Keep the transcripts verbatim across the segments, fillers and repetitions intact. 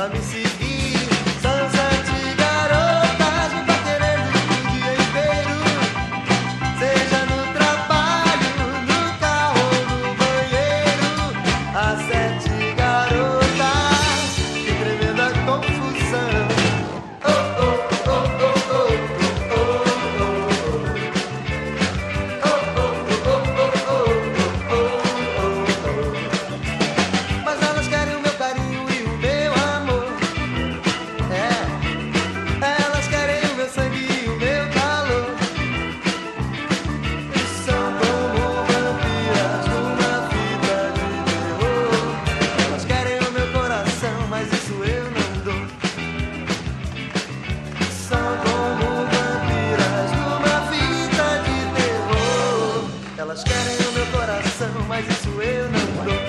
a me seguir. São sete garotas me paquerando o dia inteiro, seja no trabalho, no carro ou no banheiro. As sete garotas, que tremenda confusão. Oh, oh, oh, oh, oh, oh, oh, oh, oh, oh, oh, oh. Mas elas querem o meu carinho e o meu amor. É, elas querem o meu sangue e o meu calor. E são como vampiras numa fita de terror. Elas querem o meu coração, mas isso eu não dou. São como vampiras numa fita de terror. Elas querem o meu coração, mas isso eu não dou.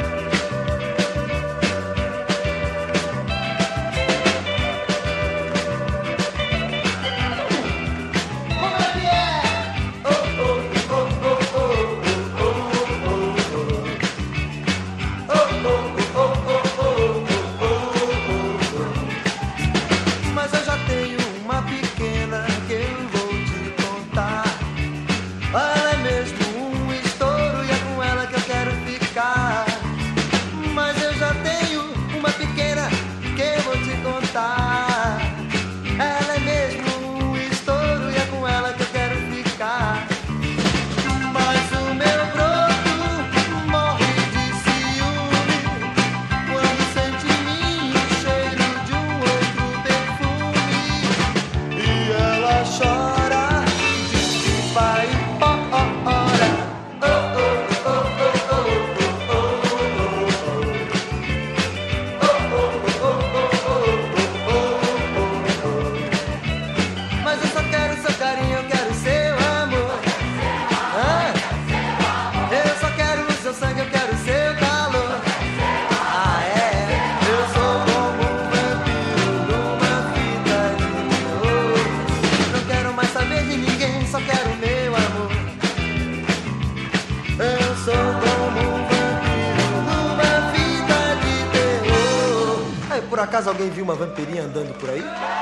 Como é que é? Oh, oh, oh, oh, oh, oh, oh, oh. Oh, oh, oh, oh, oh, oh, oh. Mas eu já tenho uma pequena que eu vou te contar. Ela é mesmo um estouro e é com ela que eu quero ficar. Mas eu já tenho uma pequena que eu vou te contar. Ela é mesmo um estouro e é com ela que eu quero ficar. Mas o meu broto morre de ciúme quando sente em mim o cheiro de um outro perfume. E ela chora e diz que vai embora. Oh, oh, oh, oh, oh, oh, oh, oh. Oh, oh, oh, oh, oh, oh, oh. Mas eu só quero seu carinho, eu quero seu amor. Ah, eu só quero o seu sangue, eu quero seu calor. Ah, é, eu sou como um vampiro numa fita de terror. Não quero mais saber de ninguém, só quero meu amor. Eu sou como um vampiro numa fita de terror. Aí, por acaso alguém viu uma vampirinha andando por aí?